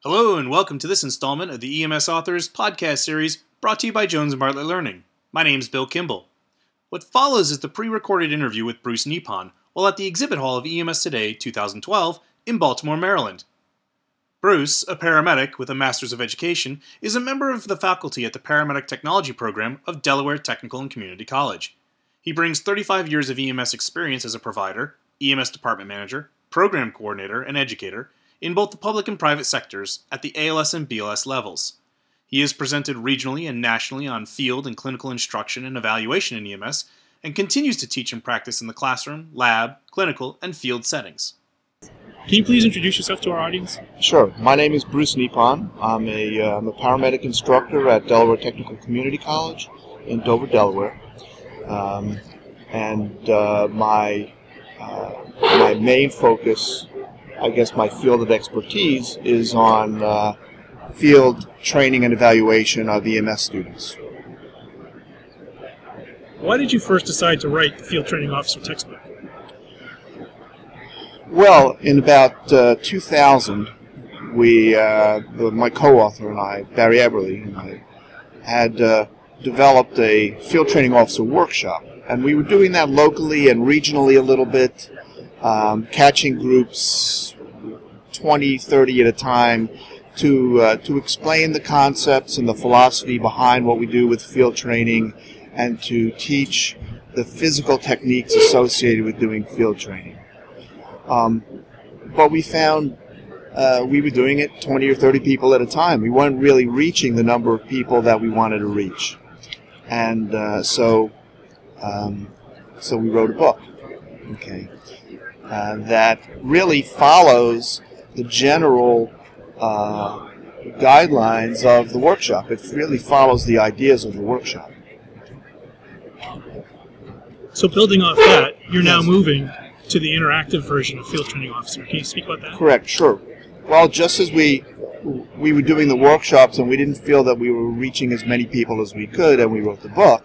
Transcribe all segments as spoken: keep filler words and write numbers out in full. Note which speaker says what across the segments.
Speaker 1: Hello and welcome to this installment of the E M S Authors podcast series brought to you by Jones and Bartlett Learning. My name is Bill Kimball. What follows is the pre-recorded interview with Bruce Nippon while at the exhibit hall of E M S Today twenty twelve in Baltimore, Maryland. Bruce, a paramedic with a Master's of Education, is a member of the faculty at the Paramedic Technology Program of Delaware Technical and Community College. He brings thirty-five years of E M S experience as a provider, E M S department manager, program coordinator, and educator in both the public and private sectors at the A L S and B L S levels. He is presented regionally and nationally on field and clinical instruction and evaluation in E M S, and continues to teach and practice in the classroom, lab, clinical, and field settings.
Speaker 2: Can you please introduce yourself to our audience?
Speaker 3: Sure. My name is Bruce Nippon. I'm a, uh, I'm a paramedic instructor at Delaware Technical Community College in Dover, Delaware. Um, and uh, my, uh, my main focus, I guess my field of expertise, is on uh, field training and evaluation of E M S students.
Speaker 2: Why did you first decide to write the Field Training Officer textbook?
Speaker 3: Well, in about uh, two thousand, we, uh, the, my co-author and I, Barry Eberly, and I, had uh, developed a field training officer workshop. And we were doing that locally and regionally a little bit, um, catching groups twenty, thirty at a time to uh, to explain the concepts and the philosophy behind what we do with field training and to teach the physical techniques associated with doing field training. Um, but we found uh, we were doing it twenty or thirty people at a time. We weren't really reaching the number of people that we wanted to reach. And uh, so um, so we wrote a book, okay, uh, that really follows the general uh, guidelines of the workshop. It really follows the ideas of the workshop.
Speaker 2: So building off that, you're now
Speaker 3: Yes.
Speaker 2: moving to the interactive version of Field Training Officer. Can you speak about that?
Speaker 3: Correct, sure. Well, just as we we were doing the workshops and we didn't feel that we were reaching as many people as we could, and we wrote the book,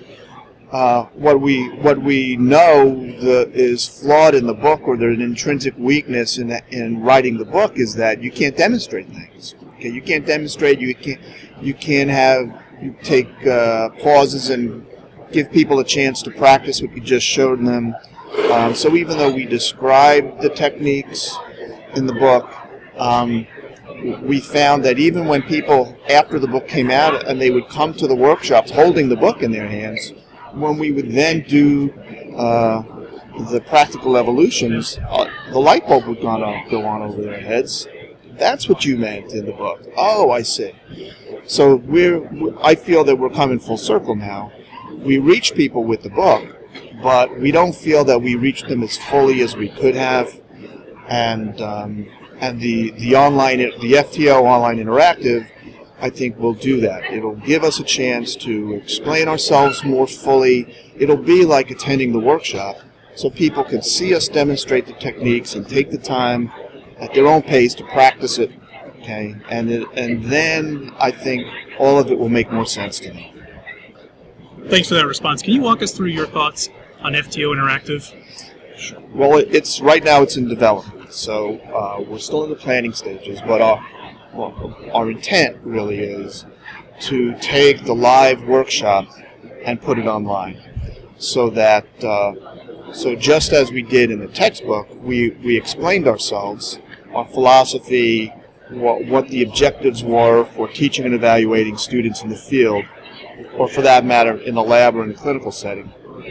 Speaker 3: uh, what we what we know the, is flawed in the book, or there's an intrinsic weakness in in writing the book, is that you can't demonstrate things. Okay, you can't demonstrate. You can't you can't have you take uh, pauses and give people a chance to practice what you just showed them. Um, so even though we described the techniques in the book, um, we found that even when people, after the book came out, and they would come to the workshops holding the book in their hands, when we would then do uh, the practical evolutions, uh, the light bulb would go on, go on over their heads. That's what you meant in the book. Oh, I see. So we're, I feel that we're coming full circle now. We reach people with the book, but we don't feel that we reached them as fully as we could have, and um, and the the online the F T O Online Interactive, I think, will do that. It'll give us a chance to explain ourselves more fully. It'll be like attending the workshop, so people can see us demonstrate the techniques and take the time at their own pace to practice it. Okay, and it, and then I think all of it will make more sense to them.
Speaker 2: Thanks for that response. Can you walk us through your thoughts on F T O Interactive?
Speaker 3: Sure. Well, it's right now it's in development, so uh, we're still in the planning stages. But our well, our intent really is to take the live workshop and put it online, so that uh, so just as we did in the textbook, we we explained ourselves, our philosophy, what what the objectives were for teaching and evaluating students in the field, or for that matter, in the lab or in the clinical setting.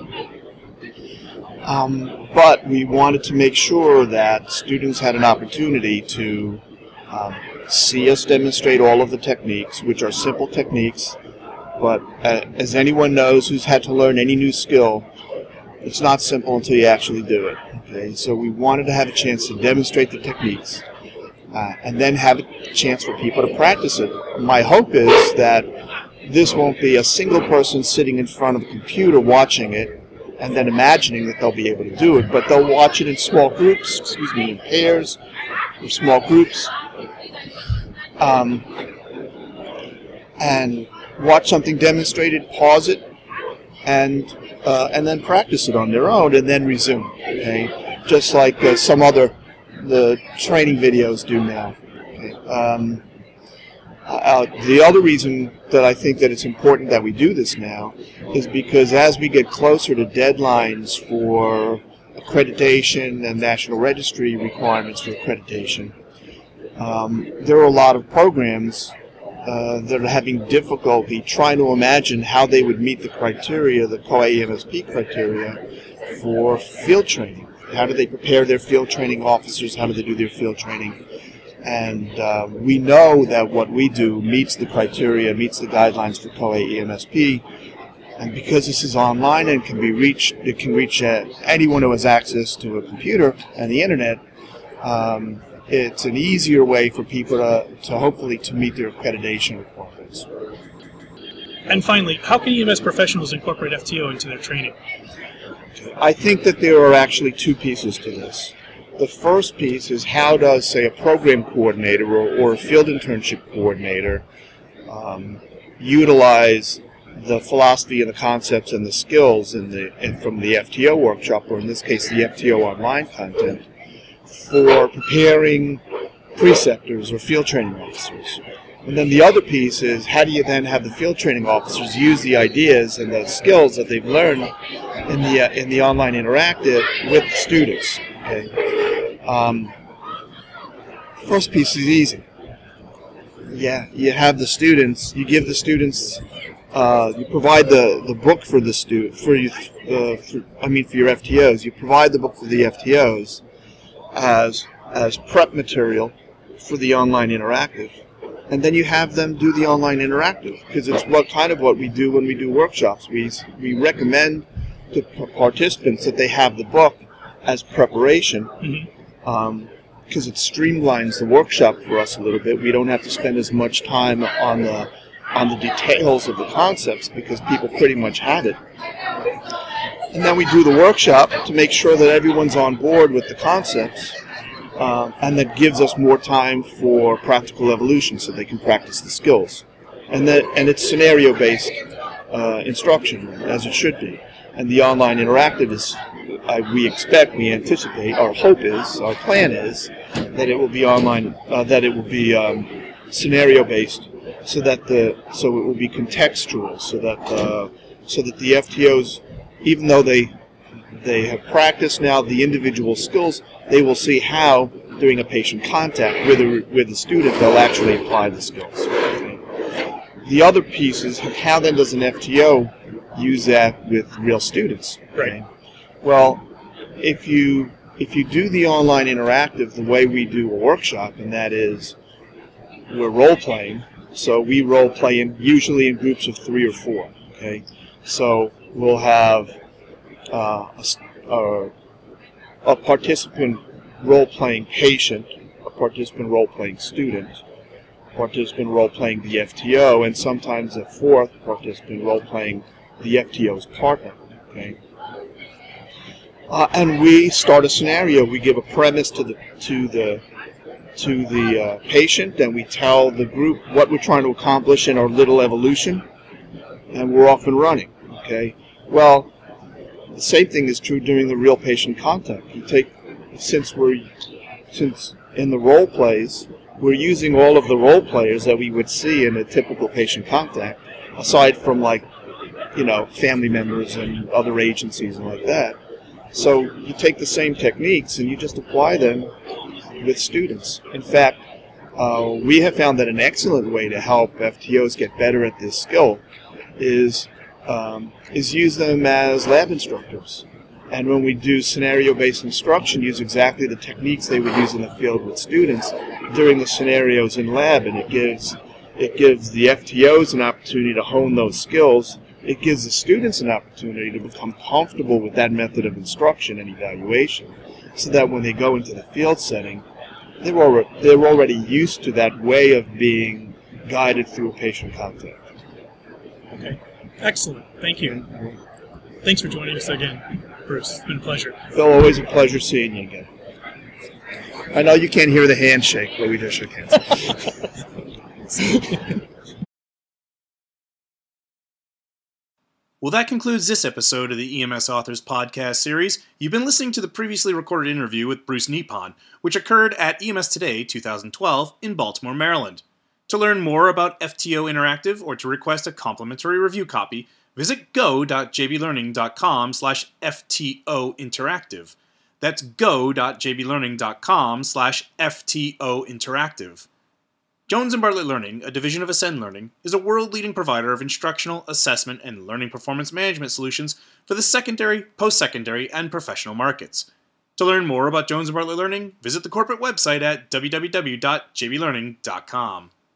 Speaker 3: Um, but we wanted to make sure that students had an opportunity to um, see us demonstrate all of the techniques, which are simple techniques, but uh, as anyone knows who's had to learn any new skill, it's not simple until you actually do it. Okay, so we wanted to have a chance to demonstrate the techniques, uh, and then have a chance for people to practice it. My hope is that this won't be a single person sitting in front of a computer watching it and then imagining that they'll be able to do it, but they'll watch it in small groups, excuse me, in pairs or small groups, um, and watch something demonstrated, pause it, and uh, and then practice it on their own, and then resume. Okay, just like uh, some other the training videos do now. Okay? Um, uh, the other reason that I think that it's important that we do this now is because as we get closer to deadlines for accreditation and national registry requirements for accreditation, um, there are a lot of programs uh, that are having difficulty trying to imagine how they would meet the criteria, the C O A E M S P criteria, for field training. How do they prepare their field training officers? How do they do their field training? And uh, we know that what we do meets the criteria, meets the guidelines for C O A E M S P. And because this is online and can be reached, it can reach uh, anyone who has access to a computer and the internet. Um, it's an easier way for people to, to hopefully to meet their accreditation requirements.
Speaker 2: And finally, how can E M S professionals incorporate F T O into their training?
Speaker 3: I think that there are actually two pieces to this. The first piece is how does, say, a program coordinator or, or a field internship coordinator um, utilize the philosophy and the concepts and the skills in the in, from the F T O workshop, or in this case the F T O online content, for preparing preceptors or field training officers. And then the other piece is how do you then have the field training officers use the ideas and the skills that they've learned in the uh, in the online interactive with the students. Okay. Um, first piece is easy. Yeah, you have the students. You give the students. Uh, you provide the, the book for the stu for you. Uh, for, I mean, for your F T Os. You provide the book for the F T Os as as prep material for the online interactive. And then you have them do the online interactive, because it's what kind of what we do when we do workshops. We we recommend to participants that they have the book as preparation, mm-hmm. um, because it streamlines the workshop for us a little bit. We don't have to spend as much time on the on the details of the concepts because people pretty much have it. And then we do the workshop to make sure that everyone's on board with the concepts. Uh, and that gives us more time for practical evolution so they can practice the skills. And that, and it's scenario-based uh, instruction, as it should be. And the online interactive is, uh, we expect, we anticipate, our hope is, our plan is, that it will be online, uh, that it will be um, scenario-based, so that the, so it will be contextual, so that, uh, so that the F T Os, even though they, they have practiced now the individual skills, they will see how, during a patient contact with a, with a student, they'll actually apply the skills. Okay. The other piece is how then does an F T O use that with real students? Okay.
Speaker 2: Right.
Speaker 3: Well, if you if you do the online interactive the way we do a workshop, and that is we're role playing, so we role play in usually in groups of three or four. Okay, so we'll have uh, a, a a participant role-playing patient, a participant role-playing student, a participant role-playing the F T O, and sometimes a fourth participant role-playing the F T O's partner. Okay, uh, and we start a scenario. We give a premise to the to the to the uh, patient, and we tell the group what we're trying to accomplish in our little evolution, and we're off and running. Okay, well. The same thing is true during the real patient contact. You take, since we're, since in the role plays, we're using all of the role players that we would see in a typical patient contact, aside from like, you know, family members and other agencies and like that. So you take the same techniques and you just apply them with students. In fact, uh, we have found that an excellent way to help F T Os get better at this skill is Um, is use them as lab instructors. And when we do scenario-based instruction, use exactly the techniques they would use in the field with students during the scenarios in lab, and it gives it gives the F T Os an opportunity to hone those skills. It gives the students an opportunity to become comfortable with that method of instruction and evaluation, so that when they go into the field setting, they're already, they're already used to that way of being guided through a patient contact.
Speaker 2: Okay. Excellent. Thank you. Thanks for joining us again, Bruce. It's been a pleasure.
Speaker 3: Bill, always a pleasure seeing you again. I know you can't hear the handshake, but we just shook hands.
Speaker 1: Well, that concludes this episode of the E M S Authors podcast series. You've been listening to the previously recorded interview with Bruce Nippon, which occurred at E M S Today twenty twelve in Baltimore, Maryland. To learn more about F T O Interactive or to request a complimentary review copy, visit go.jblearning.com slash FTO Interactive. That's go.jblearning.com slash FTO Interactive. Jones and Bartlett Learning, a division of Ascend Learning, is a world-leading provider of instructional, assessment, and learning performance management solutions for the secondary, post-secondary, and professional markets. To learn more about Jones and Bartlett Learning, visit the corporate website at w w w dot j b learning dot com.